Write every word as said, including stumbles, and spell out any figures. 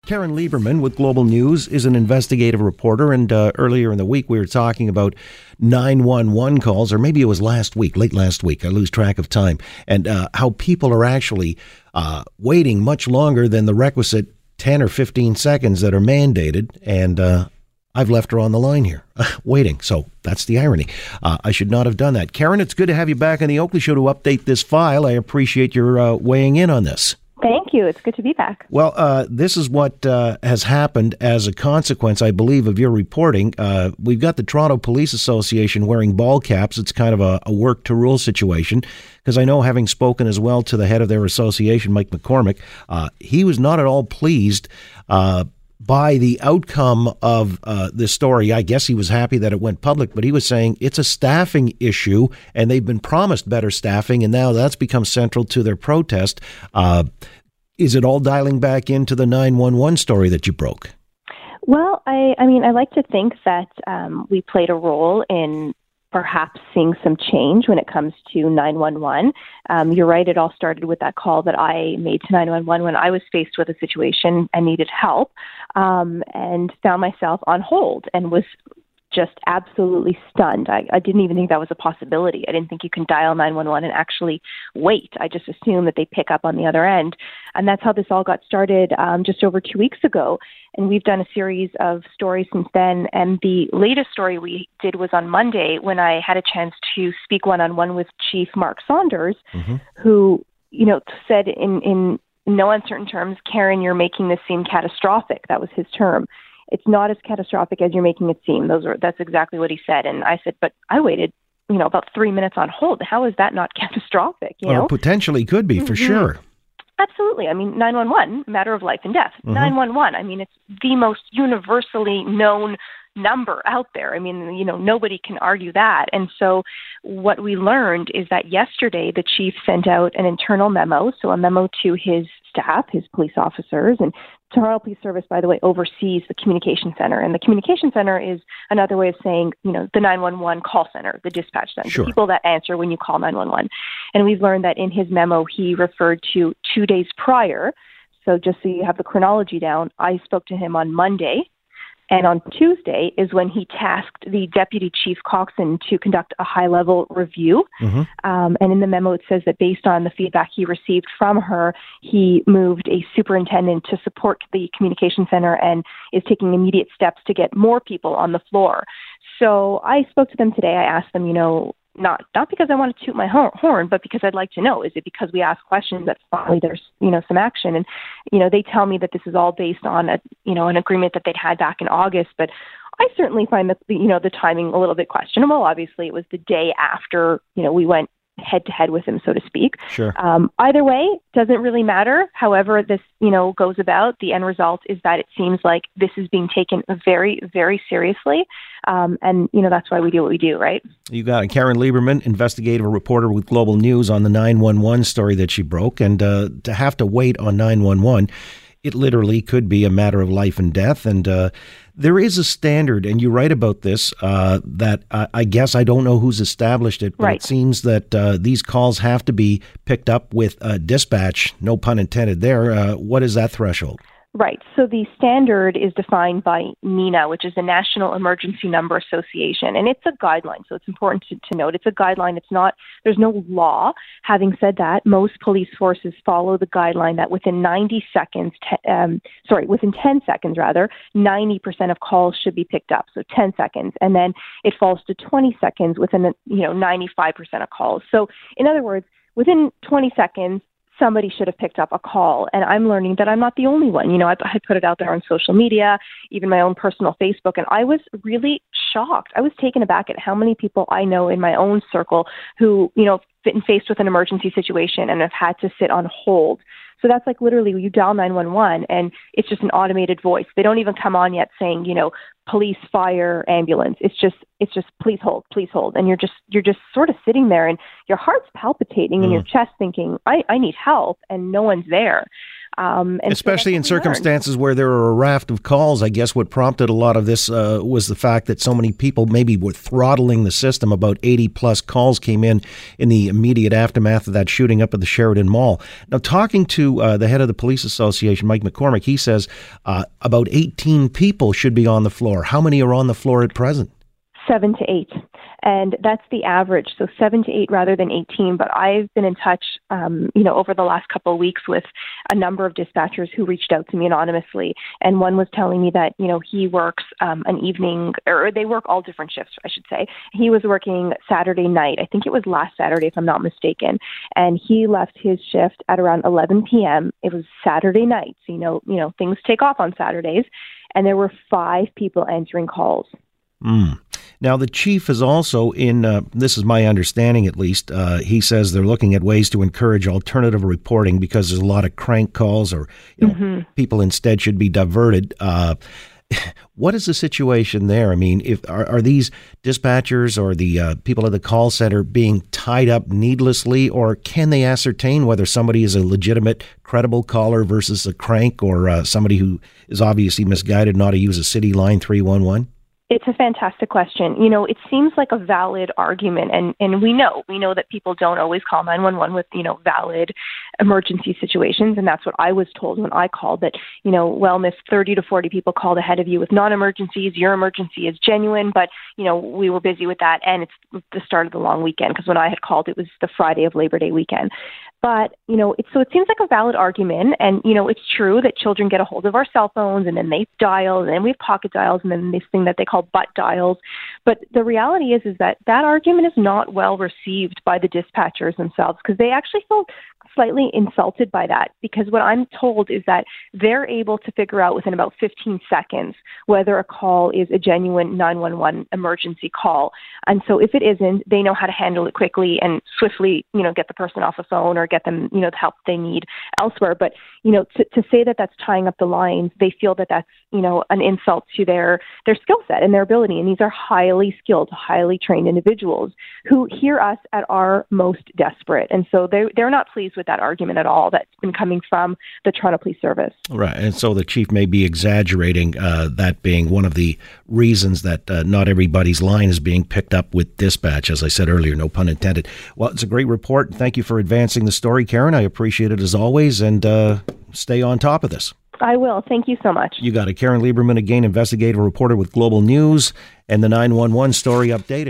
Karen Lieberman with Global News is an investigative reporter, and uh, earlier in the week we were talking about nine one one calls, or maybe it was last week, late last week, I lose track of time, and uh, how people are actually uh, waiting much longer than the requisite ten or fifteen seconds that are mandated, and uh, I've left her on the line here, waiting, so that's the irony. Uh, I should not have done that. Karen, it's good to have you back on the Oakley Show to update this file. I appreciate your uh, weighing in on this. Thank you. It's good to be back. Well, uh, this is what uh, has happened as a consequence, I believe, of your reporting. Uh, we've got the Toronto Police Association wearing ball caps. It's kind of a, a work to rule situation, because I know, having spoken as well to the head of their association, Mike McCormick, uh, he was not at all pleased uh, by the outcome of uh, this story. I guess he was happy that it went public, but he was saying it's a staffing issue, and they've been promised better staffing, and now that's become central to their protest. Uh, is it all dialing back into the nine one one story that you broke? Well, I, I mean, I like to think that um, we played a role in perhaps seeing some change when it comes to nine one one. Um, you're right, it all started with that call that I made to nine one one when I was faced with a situation and needed help, um, and found myself on hold and was just absolutely stunned. I, I didn't even think that was a possibility. I didn't think you can dial nine one one and actually wait. I just assumed that they pick up on the other end. And that's how this all got started um, just over two weeks ago. And we've done a series of stories since then. And the latest story we did was on Monday, when I had a chance to speak one-on-one with Chief Mark Saunders, mm-hmm. who, you know, said in, in no uncertain terms, Karen, you're making this seem catastrophic. That was his term. It's not as catastrophic as you're making it seem. Those are that's exactly what he said. And I said, but I waited, you know, about three minutes on hold. How is that not catastrophic? You know, well, potentially could be, for mm-hmm. sure. Absolutely. I mean, nine one one, matter of life and death. Mm-hmm. nine one one, I mean, it's the most universally known number out there. I mean, you know, nobody can argue that. And so what we learned is that yesterday the chief sent out an internal memo, so a memo to his staff, his police officers, and Toronto Police Service, by the way, oversees the communication center. And the communication center is another way of saying, you know, the nine one one call center, the dispatch center, sure. the people that answer when you call nine one one. And we've learned that in his memo, he referred to two days prior. So just so you have the chronology down, I spoke to him on Monday. And on Tuesday is when he tasked the Deputy Chief Coxon to conduct a high-level review. Mm-hmm. Um, and in the memo, it says that based on the feedback he received from her, he moved a superintendent to support the communication center and is taking immediate steps to get more people on the floor. So I spoke to them today. I asked them, you know, not not because I want to toot my horn, but because I'd like to know, is it because we ask questions that finally there's, you know, some action? And, you know, they tell me that this is all based on a, you know, an agreement that they'd had back in August, but I certainly find that, you know, the timing a little bit questionable. Obviously, it was the day after, you know, we went head to head with him, so to speak. Sure. Um, either way, doesn't really matter. However, this, you know, goes about, the end result is that it seems like this is being taken very, very seriously. Um, and, you know, that's why we do what we do, right? You got it. Karen Lieberman, investigative reporter with Global News, on the nine one one story that she broke. And uh, to have to wait on nine one one, it literally could be a matter of life and death. And uh, there is a standard, and you write about this, uh, that uh, I guess I don't know who's established it, but right. It seems that uh, these calls have to be picked up with uh, dispatch, no pun intended there. Uh, what is that threshold? Right. So the standard is defined by NENA, which is the National Emergency Number Association, and it's a guideline. So it's important to, to note it's a guideline. It's not, there's no law. Having said that, most police forces follow the guideline that within ninety seconds, te- um, sorry, within ten seconds rather, ninety percent of calls should be picked up. So ten seconds, and then it falls to twenty seconds within, the, you know, ninety-five percent of calls. So in other words, within twenty seconds, somebody should have picked up a call. And I'm learning that I'm not the only one. You know, I, I put it out there on social media, even my own personal Facebook, and I was really shocked. I was taken aback at how many people I know in my own circle who, you know, been faced with an emergency situation and have had to sit on hold. So that's like literally you dial nine one one and it's just an automated voice. They don't even come on yet saying, you know, police, fire, ambulance. It's just, it's just, please hold, please hold. And you're just, you're just sort of sitting there and your heart's palpitating mm. in your chest thinking, I, I need help, and no one's there. Um, and Especially so in circumstances where there are a raft of calls. I guess what prompted a lot of this uh, was the fact that so many people maybe were throttling the system. About eighty plus calls came in in the immediate aftermath of that shooting up at the Sheridan Mall. Now, talking to uh, the head of the Police Association, Mike McCormick, he says uh, about eighteen people should be on the floor. How many are on the floor at present? Seven to eight. And that's the average. So seven to eight rather than eighteen. But I've been in touch, um, you know, over the last couple of weeks with a number of dispatchers who reached out to me anonymously. And one was telling me that, you know, he works um, an evening, or they work all different shifts, I should say. He was working Saturday night. I think it was last Saturday, if I'm not mistaken. And he left his shift at around eleven p.m. It was Saturday night. So, you know, you know, things take off on Saturdays. And there were five people answering calls. Mm. Now, the chief is also in, uh, this is my understanding at least, uh, he says they're looking at ways to encourage alternative reporting because there's a lot of crank calls or you know, mm-hmm. people instead should be diverted. Uh, what is the situation there? I mean, if are, are these dispatchers or the uh, people at the call center being tied up needlessly, or can they ascertain whether somebody is a legitimate, credible caller versus a crank or uh, somebody who is obviously misguided not to use a city line three one one? It's a fantastic question. You know, it seems like a valid argument, and, and we know, we know that people don't always call nine one one with, you know, valid emergency situations, and that's what I was told when I called, that, you know, well, miss, thirty to forty people called ahead of you with non-emergencies, your emergency is genuine, but, you know, we were busy with that, and it's the start of the long weekend, because when I had called, it was the Friday of Labor Day weekend. But, you know, it's, so it seems like a valid argument. And, you know, it's true that children get a hold of our cell phones and then they dial, and then we have pocket dials, and then this thing that they call butt dials. But the reality is, is that that argument is not well received by the dispatchers themselves, because they actually feel slightly insulted by that, because what I'm told is that they're able to figure out within about fifteen seconds whether a call is a genuine nine one one emergency call. And so if it isn't, they know how to handle it quickly and swiftly, you know, get the person off the phone or get them, you know, the help they need elsewhere. But, you know, to, to say that that's tying up the lines, they feel that that's, you know, an insult to their, their skill set and their ability. And these are highly skilled, highly trained individuals who hear us at our most desperate. And so they, they're not pleased with that argument at all that's been coming from the Toronto Police Service. Right. And so the chief may be exaggerating, uh, that being one of the reasons that uh, not everybody's line is being picked up with dispatch, as I said earlier, no pun intended. Well, it's a great report. Thank you for advancing the story, Karen. I appreciate it as always, and uh, stay on top of this. I will. Thank you so much. You got it. Karen Lieberman, again, investigative reporter with Global News, and the nine one one story updated.